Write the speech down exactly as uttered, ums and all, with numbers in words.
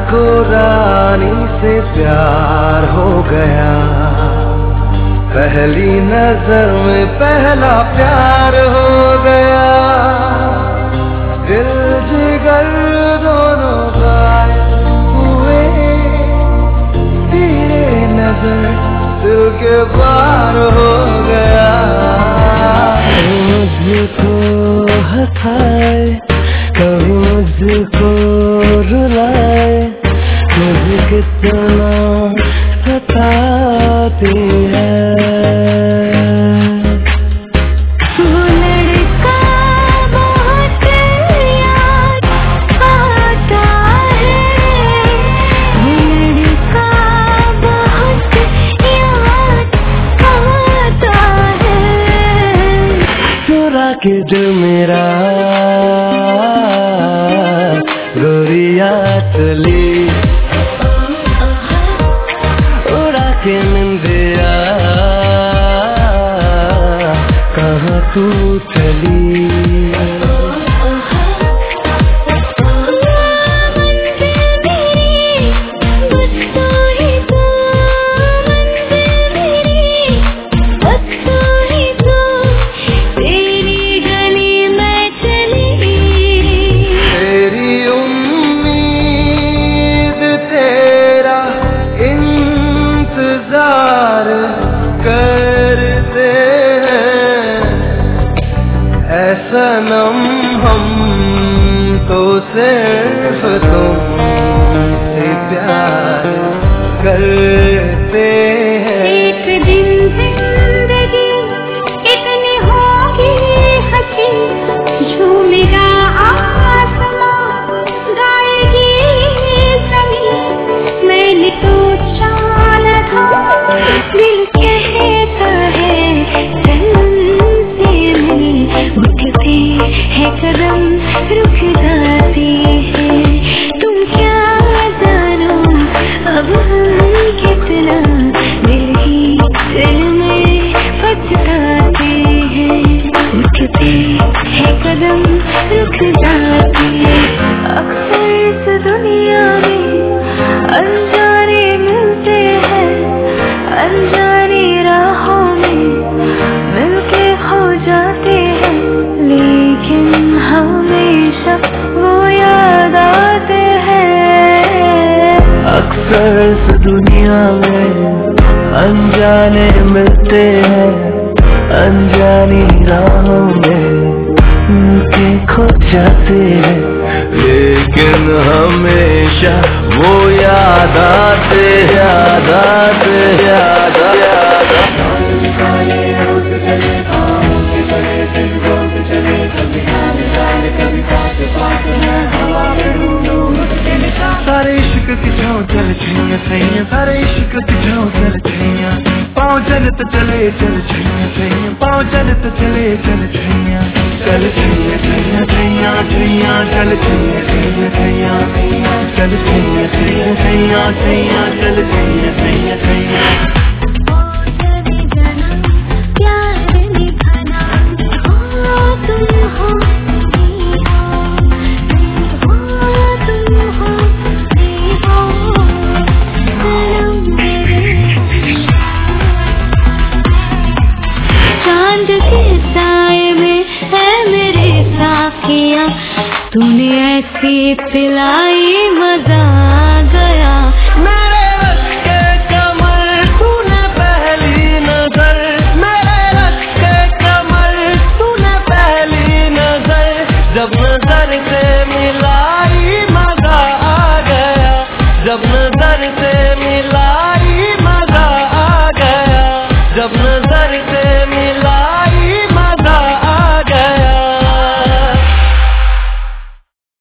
को रानी से प्यार हो गया, पहली नजर में पहला प्यार हो गया। दिल जिगर दोनों गायब हुए, तेरे नजर दिल के पार हो गया। मुझको हंसाए कभी मुझको रुलाए, मुझे कितना सताती है। वो लड़का बहुत याद आता है, वो लड़का बहुत याद आता है। चुरा के दिल मेरा गोरिया चली, उड़ा के निंदिया कहाँ तू चली। करते हैं सनम हम तो सिर्फ तुमसे प्यार करते हैं। एक दिन जिंदगी इतनी होगी हंसी, झूमेगा आसमां गाएगी ज़मीं। मैंने तो जाना था, दिल कहता है तुमसे मिल, उठते हैं कदम रुक जाते हैं। तुम क्या जानो अब हम कितना दिल ही दिल में पछताते हैं। उठते हैं कदम रुक जाते हैं। अक्सर इस दुनिया में अनजाने मिलते हैं, अनजानी राहों में मिलके खो जाते हैं, लेकिन हमेशा वो याद आते हैं। अक्सर इस दुनिया में अनजाने मिलते हैं, अनजानी राहों में मिलके खो जाते हैं, लेकिन हमेशा वो याद आते याद आते याद आते। सारे इश्क की छाँव चल छैया छैया, सारे इश्क की छाँव चल छैया। पाँव चल तो चले चल छैया छैया, पाँव चल तो चले चल छैया। चल छैया छैया छैया छैया, चल छैया छैया छैया, चल छैया छैया छैया छैया, चल छैया छैया छैया। तूने ऐसी पिलाई मजा